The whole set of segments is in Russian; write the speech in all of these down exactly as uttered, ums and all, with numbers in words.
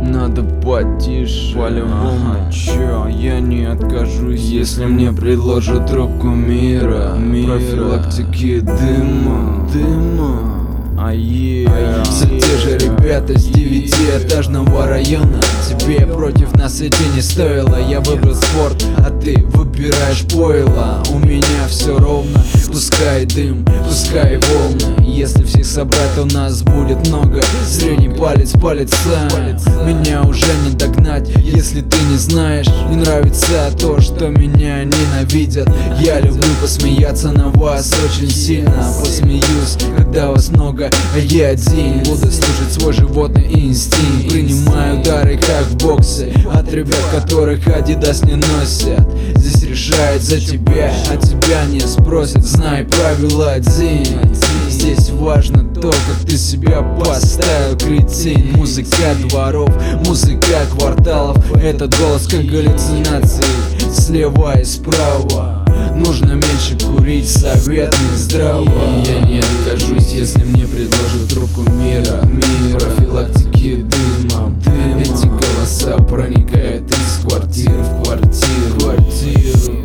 надо потише. По-любому, ага. Чё, я не откажусь, если мне предложат трубку мира. Мира. Профилактики дыма, дыма. А yeah. Все те же ребята с девятиэтажного района. Тебе против нас идти не стоило. Я выбрал спорт, а ты выбираешь пойло. У меня все ровно, пускай дым, пускай волны. Если всех собрать, то нас будет много. Средний палец палится, меня уже не догнать. Если ты не знаешь, не нравится то, что меня ненавидят. Я люблю посмеяться на вас очень сильно. Посмеюсь, когда вас много, а я один. Буду слушать свой животный инстинкт. Принимаю удары, как в боксе, от ребят, которых Адидас не носят. Здесь решает за тебя, а тебя не спросят. Знай правила один. Здесь важно то, как ты себя поставил, кретин. Музыка дворов, музыка кварталов. Этот голос как галлюцинации, слева и справа. Нужно меньше курить, совет не здраво. Я не откажусь, если мне предложат руку мира. Мир профилактики дымом. Дым. Эти голоса проникают из квартир в квартиру, квартиру.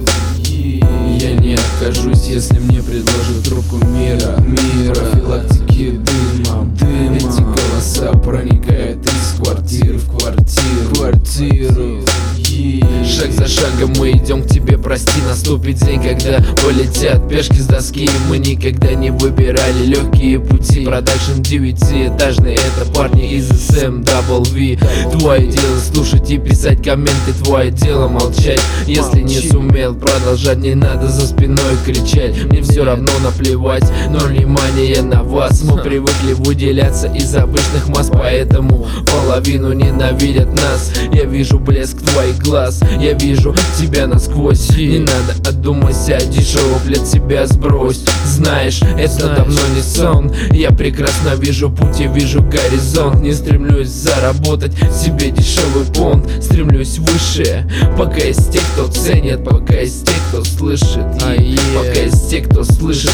Я не откажусь, если мне предложат руку мира. Мир профилактики дымом. Дым. Эти голоса проникают из квартир в квартиру, квартиру. Шаг за шагом мы идем к тебе, прости, наступит день, когда полетят пешки с доски. Мы никогда не выбирали легкие пути. Продакшн девятиэтажный, это парни из эс эм дабл ви. Твое дело слушать и писать комменты, твое дело молчать. Если не сумел продолжать, не надо за спиной кричать. Мне все равно наплевать, но внимание на вас. Мы привыкли выделяться из обычных масс, поэтому половину ненавидят нас. Я вижу блеск твоих глаз, я вижу тебя насквозь. Не надо отдумайся, дешевый плед себя сбрось. Знаешь, это давно не сон. Я прекрасно вижу путь, я вижу горизонт. Не стремлюсь заработать себе дешевый понт. Стремлюсь выше, пока есть те, кто ценит. Пока есть те, кто слышит, а пока есть те, кто слышит.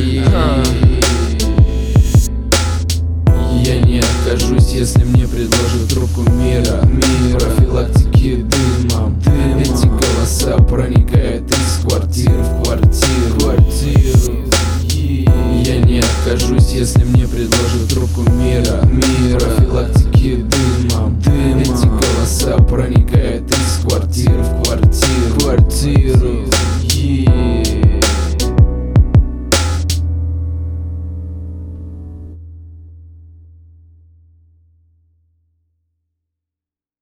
Я не откажусь, если мне предложат руку мира. Мир профилактики дымом. Дым. Эти голоса проникают из квартир в квартиру, квартиру. Я не откажусь, если мне предложат руку мира. Мир профилактики дымом.